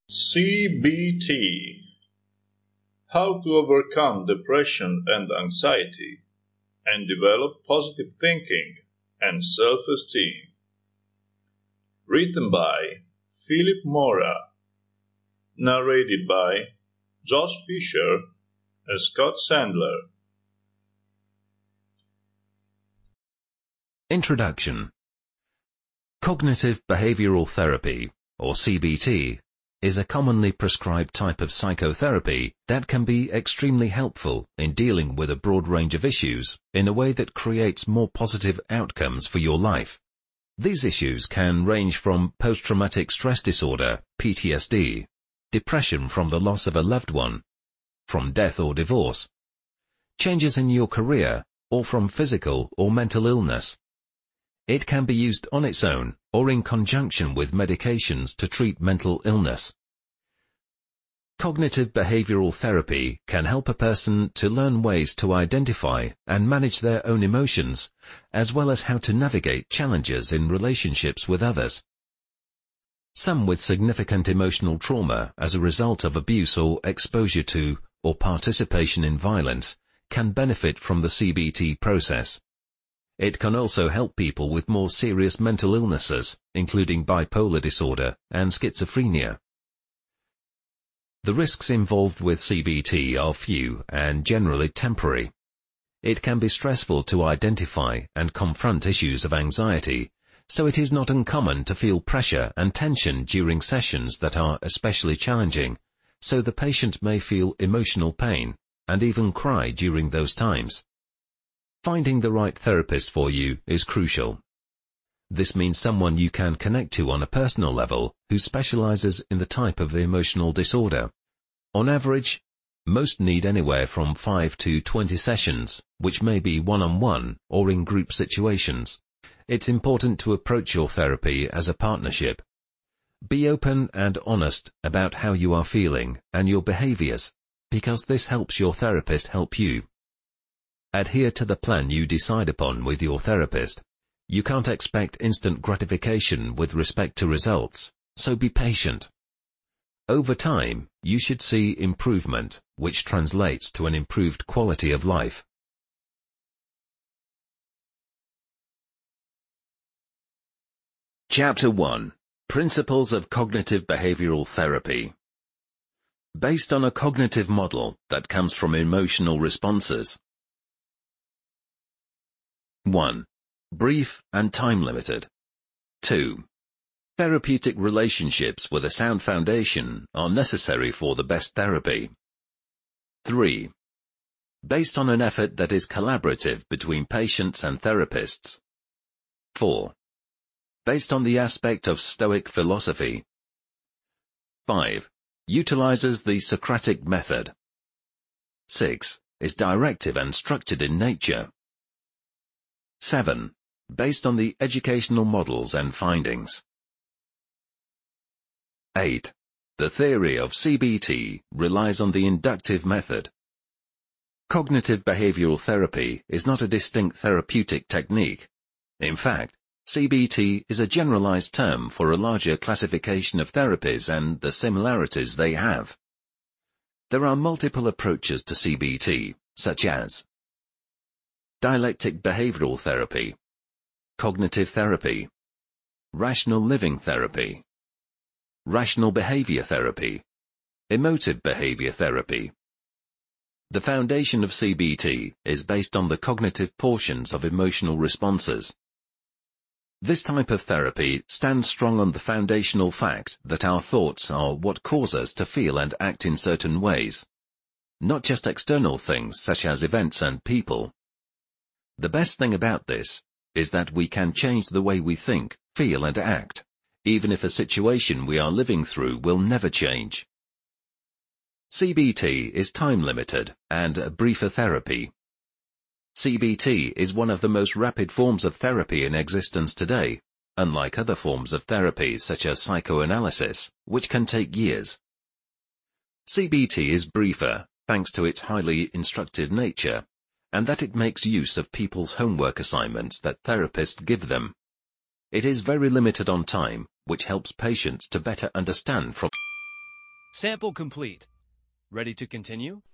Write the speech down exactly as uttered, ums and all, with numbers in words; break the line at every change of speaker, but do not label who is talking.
C B T. How to overcome depression and anxiety and develop positive thinking and self-esteem. Written by Philip Mora. Narrated by Josh Fisher and Scott Sandler.
Introduction. Cognitive behavioral therapy, or C B T, is a commonly prescribed type of psychotherapy that can be extremely helpful in dealing with a broad range of issues in a way that creates more positive outcomes for your life. These issues can range from post-traumatic stress disorder, P T S D, depression from the loss of a loved one, from death or divorce, changes in your career, or from physical or mental illness. It can be used on its own or in conjunction with medications to treat mental illness. Cognitive behavioral therapy can help a person to learn ways to identify and manage their own emotions, as well as how to navigate challenges in relationships with others. Some with significant emotional trauma as a result of abuse or exposure to, or participation in violence, can benefit from the C B T process. It can also help people with more serious mental illnesses, including bipolar disorder and schizophrenia. The risks involved with C B T are few and generally temporary. It can be stressful to identify and confront issues of anxiety, so it is not uncommon to feel pressure and tension during sessions that are especially challenging, so the patient may feel emotional pain and even cry during those times. Finding the right therapist for you is crucial. This means someone you can connect to on a personal level who specializes in the type of emotional disorder. On average, most need anywhere from five to twenty sessions, which may be one-on-one or in group situations. It's important to approach your therapy as a partnership. Be open and honest about how you are feeling and your behaviors, because this helps your therapist help you. Adhere to the plan you decide upon with your therapist. You can't expect instant gratification with respect to results, so be patient. Over time, you should see improvement, which translates to an improved quality of life. Chapter one. Principles of Cognitive Behavioral Therapy. Based on a cognitive model that comes from emotional responses. one. Brief and time-limited. two. Therapeutic relationships with a sound foundation are necessary for the best therapy. three. Based on an effort that is collaborative between patients and therapists. four. Based on the aspect of Stoic philosophy. five. Utilizes the Socratic method. six. Is directive and structured in nature. seven. Based on the educational models and findings. eight. The theory of C B T relies on the inductive method. Cognitive behavioral therapy is not a distinct therapeutic technique. In fact, C B T is a generalized term for a larger classification of therapies and the similarities they have. There are multiple approaches to C B T, such as dialectic behavioral therapy, cognitive therapy, rational living therapy, rational behavior therapy, emotive behavior therapy. The foundation of C B T is based on the cognitive portions of emotional responses. This type of therapy stands strong on the foundational fact that our thoughts are what cause us to feel and act in certain ways, not just external things such as events and people. The best thing about this is that we can change the way we think, feel and act, even if a situation we are living through will never change. C B T is time-limited and a briefer therapy. C B T is one of the most rapid forms of therapy in existence today, unlike other forms of therapy such as psychoanalysis, which can take years. C B T is briefer thanks to its highly instructive nature, and that it makes use of people's homework assignments that therapists give them. It is very limited on time, which helps patients to better understand from
Sample complete. Ready to continue?